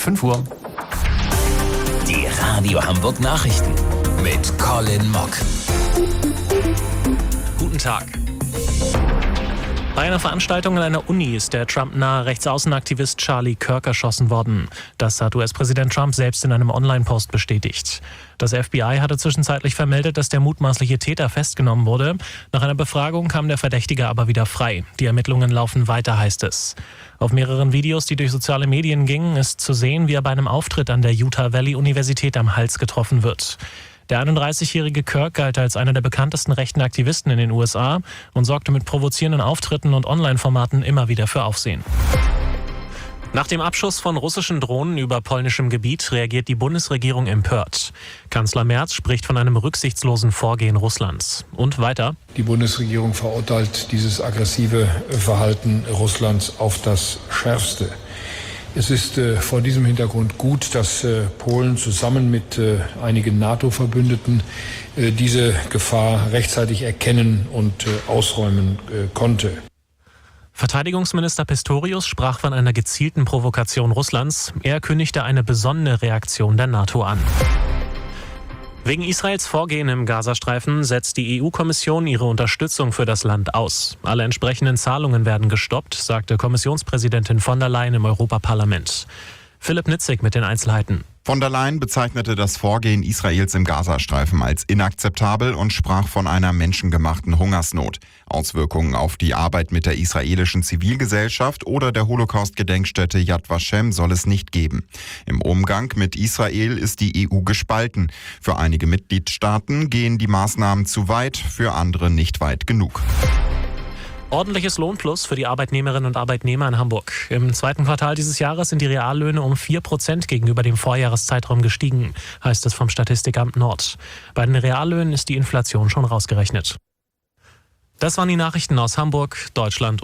5 Uhr. Die Radio Hamburg Nachrichten mit Colin Mock. Guten Tag. Bei einer Veranstaltung an einer Uni ist der Trump-nahe Rechtsaußenaktivist Charlie Kirk erschossen worden. Das hat US-Präsident Trump selbst in einem Online-Post bestätigt. Das FBI hatte zwischenzeitlich vermeldet, dass der mutmaßliche Täter festgenommen wurde. Nach einer Befragung kam der Verdächtige aber wieder frei. Die Ermittlungen laufen weiter, heißt es. Auf mehreren Videos, die durch soziale Medien gingen, ist zu sehen, wie er bei einem Auftritt an der Utah Valley Universität am Hals getroffen wird. Der 31-jährige Kirk galt als einer der bekanntesten rechten Aktivisten in den USA und sorgte mit provozierenden Auftritten und Online-Formaten immer wieder für Aufsehen. Nach dem Abschuss von russischen Drohnen über polnischem Gebiet reagiert die Bundesregierung empört. Kanzler Merz spricht von einem rücksichtslosen Vorgehen Russlands. Und weiter: Die Bundesregierung verurteilt dieses aggressive Verhalten Russlands auf das Schärfste. Es ist vor diesem Hintergrund gut, dass Polen zusammen mit einigen NATO-Verbündeten diese Gefahr rechtzeitig erkennen und ausräumen konnte. Verteidigungsminister Pistorius sprach von einer gezielten Provokation Russlands. Er kündigte eine besonnene Reaktion der NATO an. Wegen Israels Vorgehen im Gazastreifen setzt die EU-Kommission ihre Unterstützung für das Land aus. Alle entsprechenden Zahlungen werden gestoppt, sagte Kommissionspräsidentin von der Leyen im Europaparlament. Philipp Nitzig mit den Einzelheiten. Von der Leyen bezeichnete das Vorgehen Israels im Gazastreifen als inakzeptabel und sprach von einer menschengemachten Hungersnot. Auswirkungen auf die Arbeit mit der israelischen Zivilgesellschaft oder der Holocaust-Gedenkstätte Yad Vashem soll es nicht geben. Im Umgang mit Israel ist die EU gespalten. Für einige Mitgliedstaaten gehen die Maßnahmen zu weit, für andere nicht weit genug. Ordentliches Lohnplus für die Arbeitnehmerinnen und Arbeitnehmer in Hamburg. Im zweiten Quartal dieses Jahres sind die Reallöhne um 4% gegenüber dem Vorjahreszeitraum gestiegen, heißt es vom Statistikamt Nord. Bei den Reallöhnen ist die Inflation schon rausgerechnet. Das waren die Nachrichten aus Hamburg, Deutschland